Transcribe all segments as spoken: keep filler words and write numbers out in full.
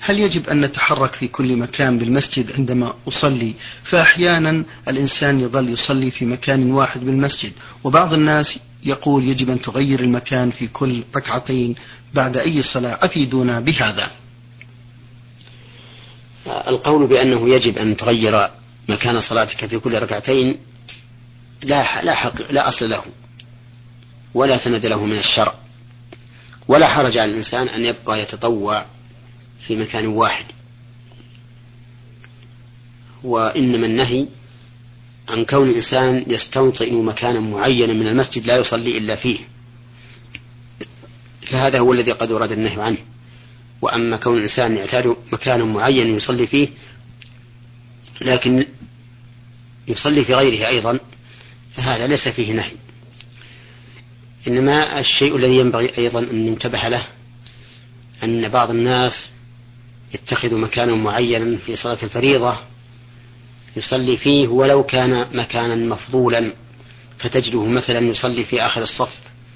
هل يجب أن نتحرك في كل مكان بالمسجد عندما أصلي؟ فأحيانا الإنسان يظل يصلي في مكان واحد بالمسجد، وبعض الناس يقول يجب أن تغير المكان في كل ركعتين بعد أي صلاة، أفيدونا بهذا. القول بأنه يجب أن تغير مكان صلاتك في كل ركعتين لا, لا, حق لا أصل له ولا سند له من الشرع، ولا حرج على الإنسان أن يبقى يتطوع في مكان واحد، وإنما النهي عن كون الإنسان يستوطئ مكانا معينا من المسجد لا يصلي إلا فيه، فهذا هو الذي قد ورد النهي عنه. وأما كون الإنسان يعتاد مكانا معين يصلي فيه لكن يصلي في غيره أيضا فهذا ليس فيه نهي. إنما الشيء الذي ينبغي أيضا أن ينتبه له أن بعض الناس يتخذ مكانا معينا في صلاة الفريضة يصلي فيه ولو كان مكانا مفضولا، فتجده مثلا يصلي في آخر الصف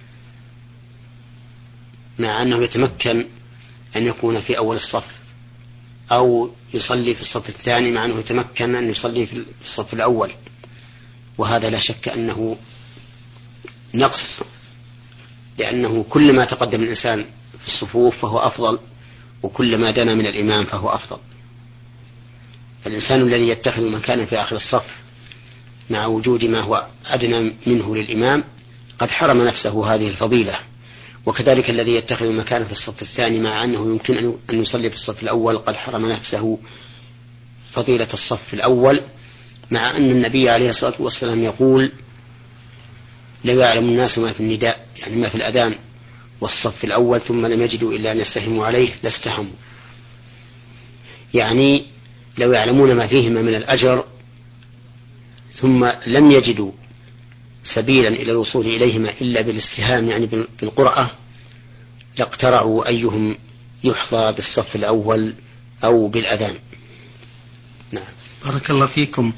مع أنه يتمكن أن يكون في أول الصف، أو يصلي في الصف الثاني مع أنه يتمكن أن يصلي في الصف الأول، وهذا لا شك أنه نقص، لأنه كلما تقدم الإنسان في الصفوف فهو أفضل، وكلما دنا من الإمام فهو أفضل. فالإنسان الذي يتخذ مكانا في آخر الصف مع وجود ما هو أدنى منه للإمام قد حرم نفسه هذه الفضيلة، وكذلك الذي يتخذ مكانا في الصف الثاني مع أنه يمكن أن يصلي في الصف الأول قد حرم نفسه فضيلة الصف الأول، مع أن النبي عليه الصلاة والسلام يقول: لو يعلم الناس ما في النداء، يعني ما في الأذان والصف الأول، ثم لم يجدوا إلا أن يستهموا عليه لاستهموا، يعني لو يعلمون ما فيهما من الأجر ثم لم يجدوا سبيلا إلى الوصول إليهما إلا بالاستهام، يعني بالقرعة، لاقترعوا أيهم يحظى بالصف الأول أو بالأذان. نعم. بارك الله فيكم.